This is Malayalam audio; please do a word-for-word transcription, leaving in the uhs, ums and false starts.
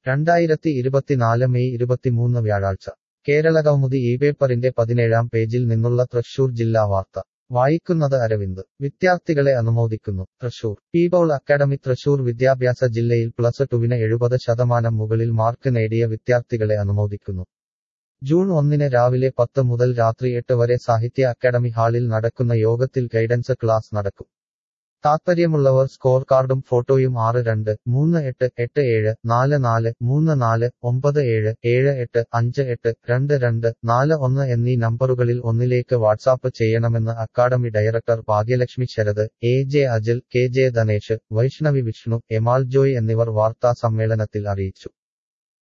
രണ്ടായിരത്തി ഇരുപത്തിനാല് മെയ് ഇരുപത്തിമൂന്ന് വ്യാഴാഴ്ച കേരളകൗമുദി ഈ പേപ്പറിന്റെ പതിനേഴാം പേജിൽ നിന്നുള്ള തൃശൂർ ജില്ലാ വാർത്ത വായിക്കുന്നത് അരവിന്ദ് വിദ്യാർത്ഥികളെ അനുമോദിക്കുന്നു തൃശൂർ പീപ്പിൾ അക്കാഡമി തൃശൂർ വിദ്യാഭ്യാസ ജില്ലയിൽ പ്ലസ് ടുവിന് എഴുപത് ശതമാനം മുകളിൽ മാർക്ക് നേടിയ വിദ്യാർത്ഥികളെ അനുമോദിക്കുന്നു ജൂൺ ഒന്നിന് രാവിലെ പത്ത് മുതൽ രാത്രി എട്ട് വരെ സാഹിത്യ അക്കാഡമി ഹാളിൽ നടക്കുന്ന യോഗത്തിൽ ഗൈഡൻസ് ക്ലാസ് നടക്കും താത്പര്യമുള്ളവർ സ്കോർ കാർഡും ഫോട്ടോയും ആറ് രണ്ട് മൂന്ന് എട്ട് എട്ട് ഏഴ് നാല് നാല് മൂന്ന് നാല് ഒമ്പത് ഏഴ് ഏഴ് എട്ട് അഞ്ച് എട്ട് രണ്ട് രണ്ട് നാല് ഒന്ന് എന്നീ നമ്പറുകളിൽ ഒന്നിലേക്ക് വാട്സാപ്പ് ചെയ്യണമെന്ന് academy director Bhagyalakshmi Sarath A J Ajil K J Dhanesh Vaishnavi Vishnu എമാൽ ജോയ് എന്നിവർ വാർത്താ സമ്മേളനത്തിൽ അറിയിച്ചു